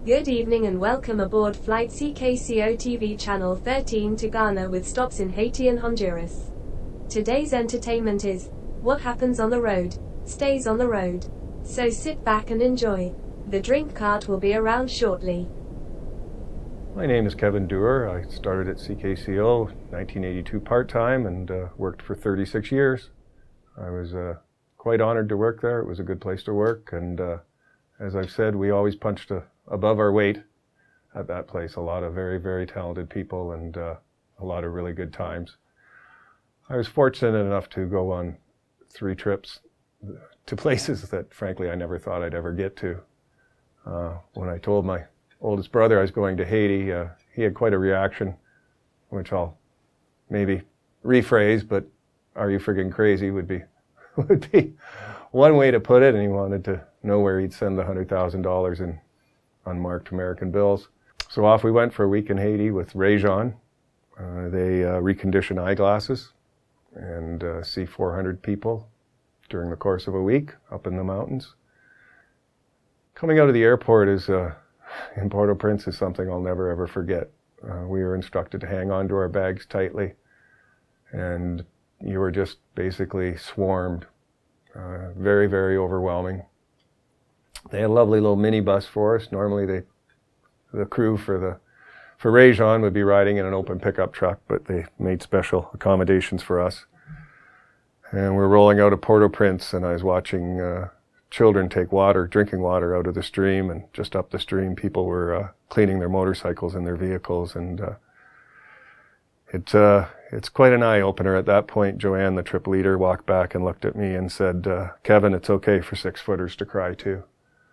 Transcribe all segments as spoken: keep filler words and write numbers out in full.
Good evening and welcome aboard flight C K C O T V channel thirteen to Ghana with stops in Haiti and Honduras. Today's entertainment is what happens on the road, stays on the road. So sit back and enjoy. The drink cart will be around shortly. My name is Kevin Dewar. I started at C K C O nineteen eighty-two part-time and uh, worked for thirty-six years. I was uh, quite honored to work there. It was a good place to work, and uh, as I've said, we always punched a, above our weight at that place. A lot of very, very talented people and uh, a lot of really good times. I was fortunate enough to go on three trips to places that, frankly, I never thought I'd ever get to. Uh, when I told my oldest brother I was going to Haiti, uh, he had quite a reaction, which I'll maybe rephrase, but "Are you friggin' crazy?" would be would be one way to put it, and he wanted to know where he'd send the one hundred thousand dollars in unmarked American bills. So off we went for a week in Haiti with Rayjon. Uh, they uh, recondition eyeglasses and uh, see four hundred people during the course of a week up in the mountains. Coming out of the airport is uh, in Port-au-Prince is something I'll never ever forget. Uh, we were instructed to hang on to our bags tightly, and you were just basically swarmed. Uh, very, very overwhelming. They had a lovely little minibus for us. Normally they, the crew for the for Rayjon would be riding in an open pickup truck, but they made special accommodations for us. And we're rolling out of Port-au-Prince, and I was watching uh, children take water, drinking water out of the stream, and just up the stream people were uh, cleaning their motorcycles and their vehicles, and uh, it, uh, it's quite an eye-opener. At that point, Joanne, the trip leader, walked back and looked at me and said, uh, "Kevin, it's okay for six-footers to cry too."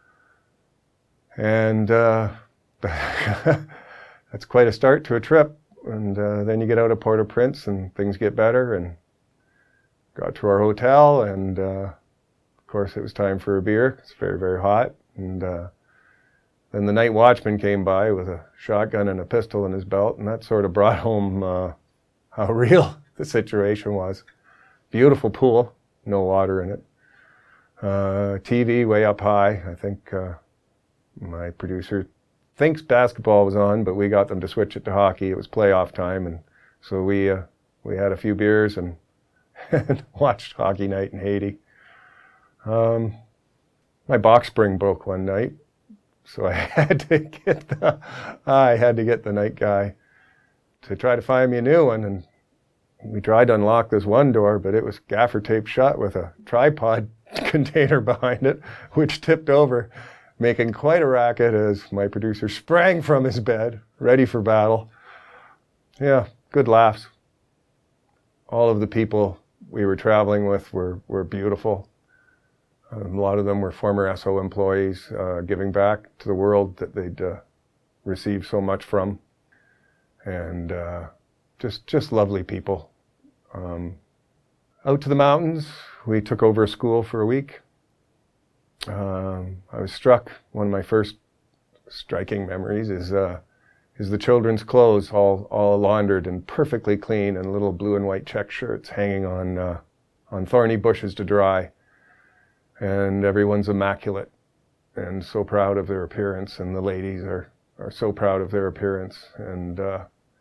And uh, that's quite a start to a trip. And uh, then you get out of Port-au-Prince and things get better, and got to our hotel, and uh, of course it was time for a beer. It's very, very hot. And uh, then the night watchman came by with a shotgun and a pistol in his belt, and that sort of brought home uh, how real the situation was. Beautiful pool, no water in it. Uh, T V way up high. I think uh, my producer thinks basketball was on, but we got them to switch it to hockey. It was playoff time, and so we uh, we had a few beers and, and watched hockey night in Haiti. Um, my box spring broke one night, so I had to get the I had to get the night guy to try to find me a new one, and we tried to unlock this one door, but it was gaffer taped shut with a tripod container behind it, which tipped over, making quite a racket as my producer sprang from his bed, ready for battle. Yeah, good laughs. All of the people we were traveling with were, were beautiful. Um, a lot of them were former S O employees, uh, giving back to the world that they'd uh, received so much from. And uh, just just lovely people. Um, out to the mountains, we took over a school for a week. Um, I was struck, one of my first striking memories is uh, is the children's clothes, all all laundered and perfectly clean, and little blue and white check shirts hanging on uh, on thorny bushes to dry. And everyone's immaculate and so proud of their appearance, and the ladies are, are so proud of their appearance. And uh,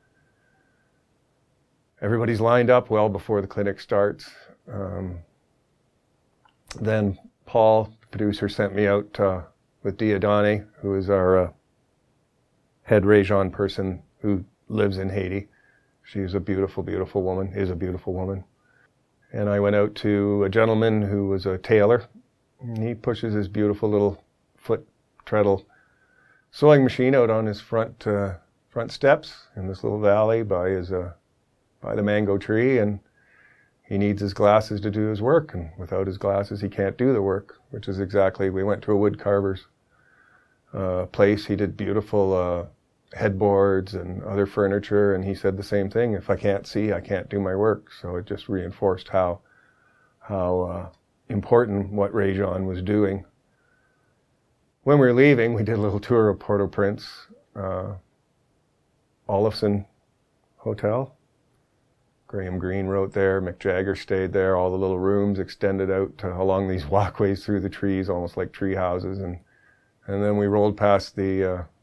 everybody's lined up well before the clinic starts. Um, then Paul, the producer, sent me out uh, with Diadani, who is our uh, head Rayjon person who lives in Haiti. She's a beautiful, beautiful woman, is a beautiful woman. And I went out to a gentleman who was a tailor. He pushes his beautiful little foot treadle sewing machine out on his front uh, front steps in this little valley by his uh, by the mango tree, and he needs his glasses to do his work, and without his glasses he can't do the work, which is exactly, we went to a wood carver's uh, place. He did beautiful uh, headboards and other furniture, and he said the same thing: if I can't see, I can't do my work. So it just reinforced how how uh, important what Rayjon was doing. When we were leaving, we did a little tour of Port-au-Prince, uh, Olofsen Hotel. Graham Greene wrote there, Mick Jagger stayed there, all the little rooms extended out to, along these walkways through the trees, almost like tree houses. And, and then we rolled past the, uh,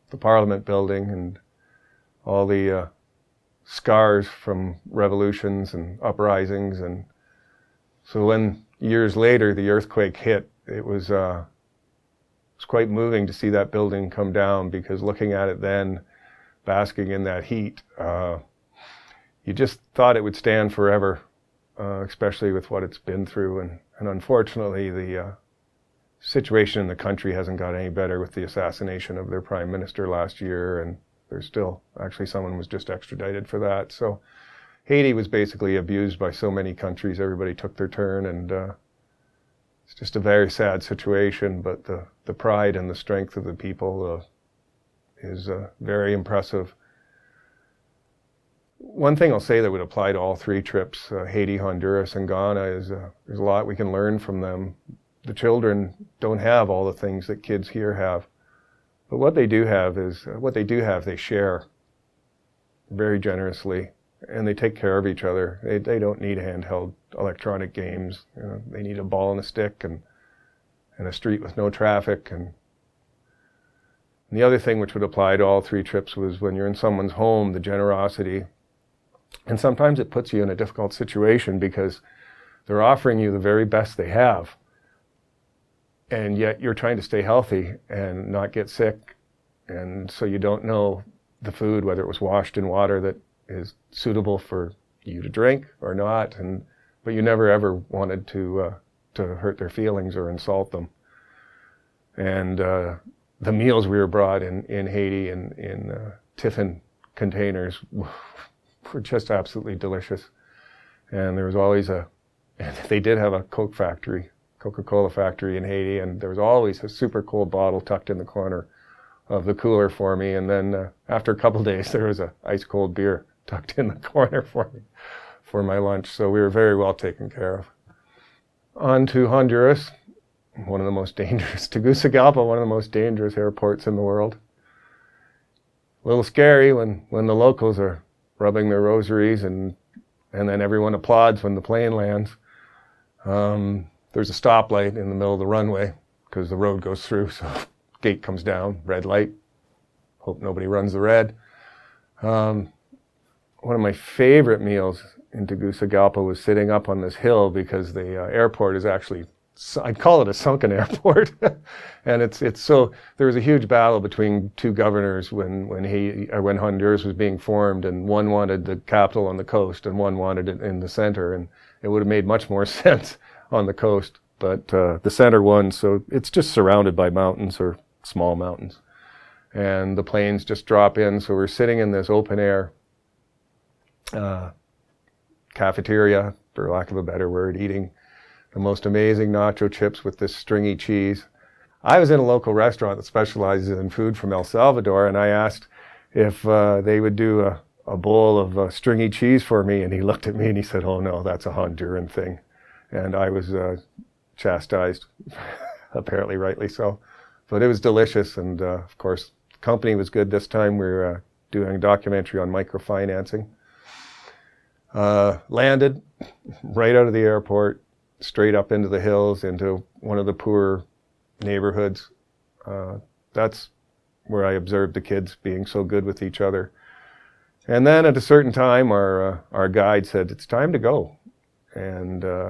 the Parliament building and all the uh, scars from revolutions and uprisings. And so when years later the earthquake hit, it was, uh, it was quite moving to see that building come down, because looking at it then, basking in that heat, uh, you just thought it would stand forever, uh, especially with what it's been through. And, and unfortunately, the uh, situation in the country hasn't got any better with the assassination of their prime minister last year, and there's still, actually someone was just extradited for that. So Haiti was basically abused by so many countries. Everybody took their turn, and uh, it's just a very sad situation, but the, the pride and the strength of the people uh, is uh, very impressive. One thing I'll say that would apply to all three trips, uh, Haiti, Honduras, and Ghana, is uh, there's a lot we can learn from them. The children don't have all the things that kids here have, but what they do have is, uh, what they do have, they share very generously, and they take care of each other. They, they don't need handheld electronic games. You know, they need a ball and a stick and, and a street with no traffic. And And the other thing which would apply to all three trips was when you're in someone's home, the generosity. And sometimes it puts you in a difficult situation because they're offering you the very best they have. And yet you're trying to stay healthy and not get sick. And so you don't know the food, whether it was washed in water that is suitable for you to drink or not. And but you never ever wanted to uh, to hurt their feelings or insult them. And uh, the meals we were brought in, in Haiti in, in uh, tiffin containers were just absolutely delicious. And there was always a, and they did have a Coke factory, Coca-Cola factory in Haiti, and there was always a super cold bottle tucked in the corner of the cooler for me. And then uh, after a couple days, there was a ice cold beer tucked in the corner for me for my lunch. So we were very well taken care of. On to Honduras. One of the most dangerous, Tegucigalpa, one of the most dangerous airports in the world. A little scary when, when the locals are rubbing their rosaries and and then everyone applauds when the plane lands. Um, there's a stoplight in the middle of the runway because the road goes through, so gate comes down, red light. Hope nobody runs the red. Um, one of my favorite meals in Tegucigalpa was sitting up on this hill because the uh, airport is actually, I'd call it a sunken airport. And it's it's so, there was a huge battle between two governors when when he or when Honduras was being formed, and one wanted the capital on the coast and one wanted it in the center, and it would have made much more sense on the coast, but uh, the center won. So it's just surrounded by mountains or small mountains, and the planes just drop in. So we're sitting in this open air uh, cafeteria, for lack of a better word, eating the most amazing nacho chips with this stringy cheese. I was in a local restaurant that specializes in food from El Salvador, and I asked if uh, they would do a, a bowl of uh, stringy cheese for me, and he looked at me and he said, "Oh no, that's a Honduran thing." And I was uh, chastised, apparently rightly so. But it was delicious, and uh, of course, the company was good this time. We were uh, doing a documentary on microfinancing. Uh, landed right out of the airport, straight up into the hills, into one of the poorer neighborhoods. Uh, that's where I observed the kids being so good with each other. And then at a certain time, our uh, our guide said, "It's time to go." And uh,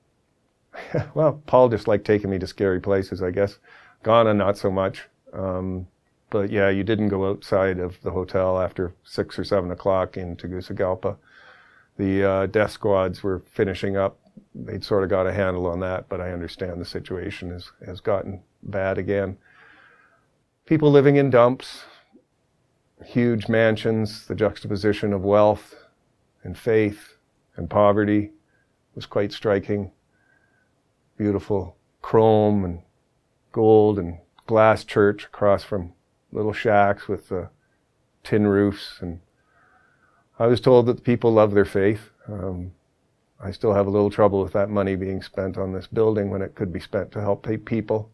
well, Paul just liked taking me to scary places, I guess. Ghana, not so much. Um, but yeah, you didn't go outside of the hotel after six or seven o'clock in Tegucigalpa. The uh, death squads were finishing up. They'd sort of got a handle on that, but I understand the situation has, has gotten bad again. People living in dumps, huge mansions, the juxtaposition of wealth and faith and poverty was quite striking. Beautiful chrome and gold and glass church across from little shacks with uh, tin roofs. And I was told that the people love their faith. Um, I still have a little trouble with that money being spent on this building when it could be spent to help people.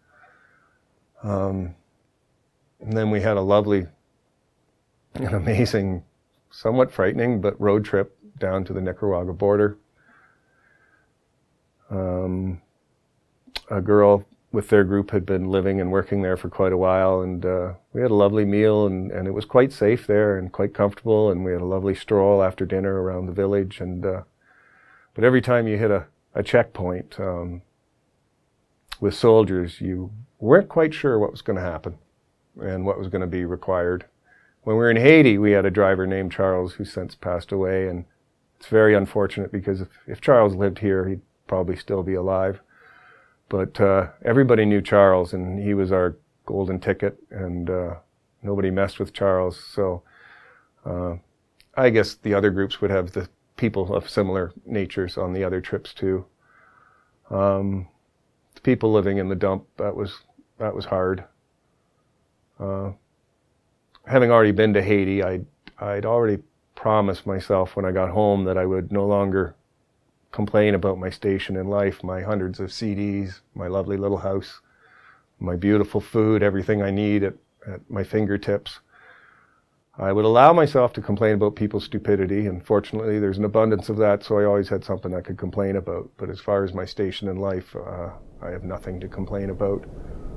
Um, and then we had a lovely, an amazing, somewhat frightening, but road trip down to the Nicaragua border. Um, a girl with their group had been living and working there for quite a while, and uh, we had a lovely meal, and, and it was quite safe there and quite comfortable, and we had a lovely stroll after dinner around the village. And uh, but every time you hit a, a checkpoint um, with soldiers, you weren't quite sure what was going to happen and what was going to be required. When we were in Haiti, we had a driver named Charles who since passed away, and it's very unfortunate because if, if Charles lived here, he'd probably still be alive. But uh, everybody knew Charles, and he was our golden ticket, and uh, nobody messed with Charles. So uh, I guess the other groups would have the people of similar natures on the other trips too. Um, the people living in the dump, that was that was hard. Uh, having already been to Haiti, I'd, I'd already promised myself when I got home that I would no longer complain about my station in life, my hundreds of C Ds, my lovely little house, my beautiful food, everything I need at, at my fingertips. I would allow myself to complain about people's stupidity, and fortunately there's an abundance of that, so I always had something I could complain about. But as far as my station in life, uh, I have nothing to complain about.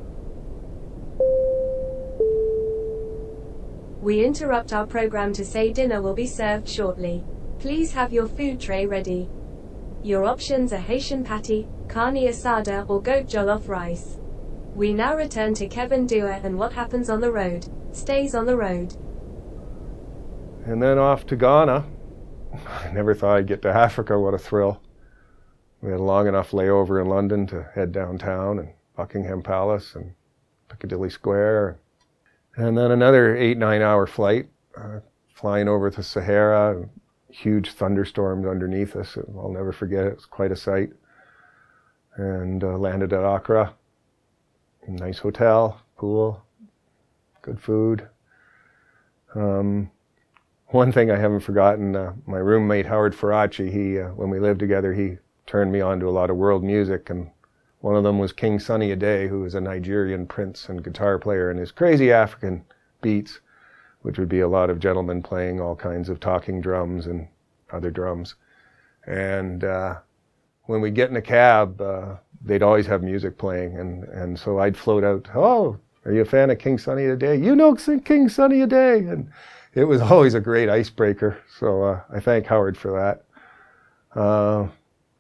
We interrupt our program to say dinner will be served shortly. Please have your food tray ready. Your options are Haitian patty, carne asada, or goat jollof rice. We now return to Kevin Dewar and what happens on the road, stays on the road. And then off to Ghana. I never thought I'd get to Africa, what a thrill. We had a long enough layover in London to head downtown and Buckingham Palace and Piccadilly Square. And then another eight, nine hour flight, uh, flying over the Sahara, huge thunderstorms underneath us. I'll never forget it. It was quite a sight. And uh, landed at Accra. Nice hotel, pool, good food. Um, one thing I haven't forgotten, uh, my roommate Howard Faraci, he, uh, when we lived together, he turned me on to a lot of world music, and one of them was King Sunny Ade, who was a Nigerian prince and guitar player, and his crazy African beats, which would be a lot of gentlemen playing all kinds of talking drums and other drums. And uh, when we'd get in a cab, uh, they'd always have music playing, and, and so I'd float out, "Oh, are you a fan of King Sunny Ade? You know King Sunny Ade?" And it was always a great icebreaker, so uh, I thank Howard for that. Uh,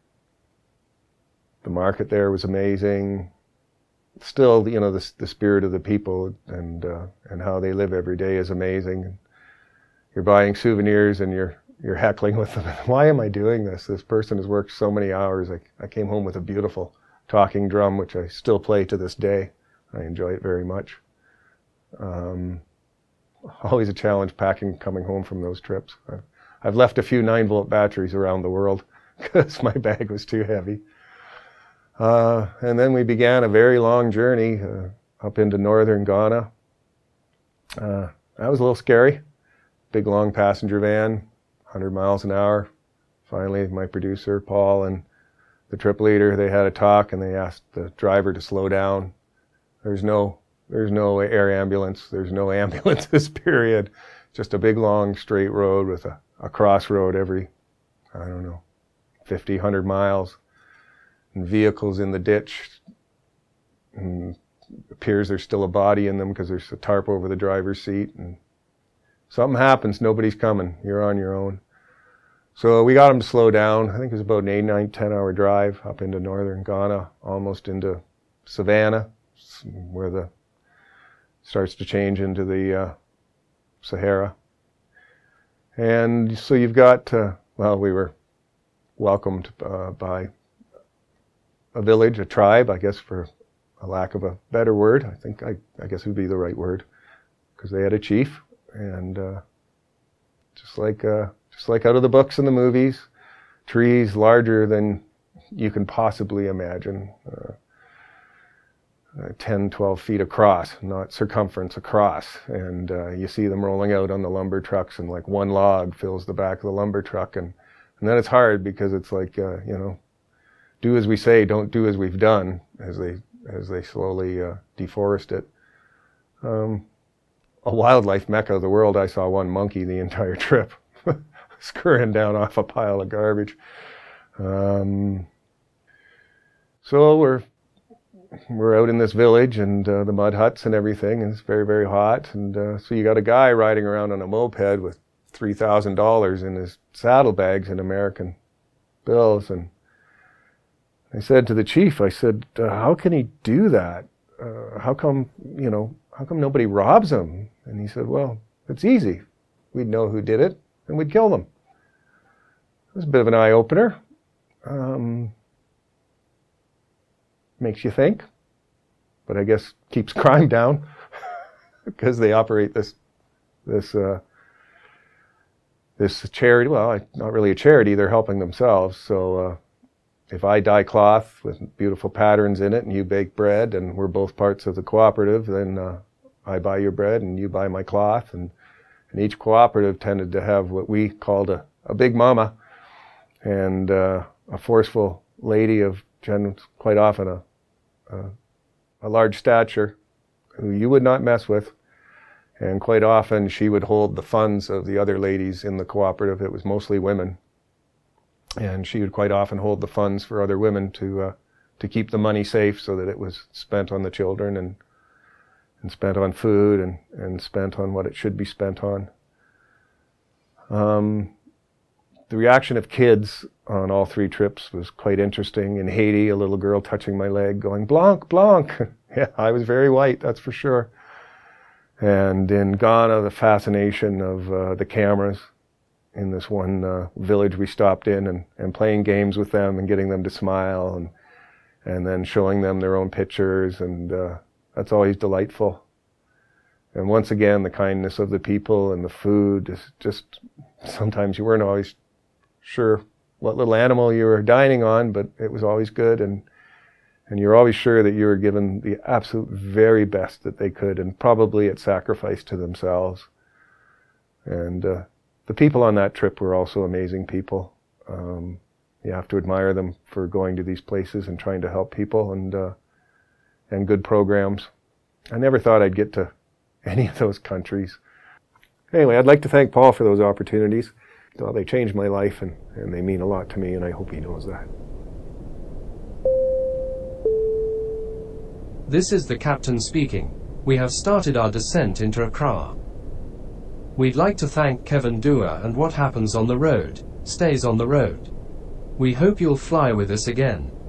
the market there was amazing. Still, you know, the, the spirit of the people and uh, and how they live every day is amazing. You're buying souvenirs and you're you're heckling with them. Why am I doing this? This person has worked so many hours. I, I came home with a beautiful talking drum, which I still play to this day. I enjoy it very much. Um, always a challenge packing, coming home from those trips. I've, I've left a few nine volt batteries around the world because my bag was too heavy. Uh, and then we began a very long journey uh, up into northern Ghana. Uh, that was a little scary. Big long passenger van, one hundred miles an hour. Finally, my producer, Paul, and the trip leader, they had a talk and they asked the driver to slow down. There's no, there's no air ambulance. There's no ambulances, period. Just a big long straight road with a, a crossroad every, I don't know, fifty, one hundred miles. And vehicles in the ditch. And it appears there's still a body in them because there's a tarp over the driver's seat. And something happens, nobody's coming. You're on your own. So we got them to slow down. I think it was about an eight, nine, ten hour drive up into northern Ghana, almost into Savannah, where the starts to change into the uh, Sahara. And so you've got, uh, well, we were welcomed uh, by a village, a tribe, I guess, for a lack of a better word. I think I, I guess would be the right word, because they had a chief, and uh, just like uh, just like out of the books and the movies, trees larger than you can possibly imagine, uh, uh, ten, twelve feet across, not circumference, across, and uh, you see them rolling out on the lumber trucks, and like one log fills the back of the lumber truck, and and then it's hard because it's like uh, you know. Do as we say, don't do as we've done, as they as they slowly uh, deforest it. Um, a wildlife mecca of the world. I saw one monkey the entire trip, scurrying down off a pile of garbage. Um, so we're we're out in this village and uh, the mud huts and everything, and it's very, very hot. And uh, so you got a guy riding around on a moped with three thousand dollars in his saddlebags in American bills. And I said to the chief, I said, uh, how can he do that? Uh, how come, you know, how come nobody robs him? And he said, well, it's easy. We'd know who did it and we'd kill them. It was a bit of an eye-opener. Um, makes you think, but I guess keeps crime down because they operate this this uh, this charity. Well, not really a charity; they're helping themselves. So uh, if I dye cloth with beautiful patterns in it, and you bake bread, and we're both parts of the cooperative, then uh, I buy your bread and you buy my cloth, and and each cooperative tended to have what we called a, a big mama, and uh, a forceful lady of gen- quite often a, a a large stature who you would not mess with. And quite often she would hold the funds of the other ladies in the cooperative. It was mostly women. And she would quite often hold the funds for other women to uh, to keep the money safe so that it was spent on the children and and spent on food and, and spent on what it should be spent on. Um, the reaction of kids on all three trips was quite interesting. In Haiti, a little girl touching my leg going, Blanc, Blanc. Yeah, I was very white, that's for sure. And in Ghana, the fascination of uh, the cameras in this one uh, village we stopped in, and, and playing games with them and getting them to smile, and and then showing them their own pictures, and uh, that's always delightful. And once again, the kindness of the people and the food is just, sometimes you weren't always sure what little animal you were dining on, but it was always good, and and you're always sure that you were given the absolute very best that they could, and probably at sacrifice to themselves. And uh, the people on that trip were also amazing people. Um, you have to admire them for going to these places and trying to help people, and uh, and good programs. I never thought I'd get to any of those countries. Anyway, I'd like to thank Paul for those opportunities. Well, they changed my life, and, and they mean a lot to me, and I hope he knows that. This is the captain speaking. We have started our descent into Accra. We'd like to thank Kevin Dua, and what happens on the road, stays on the road. We hope you'll fly with us again.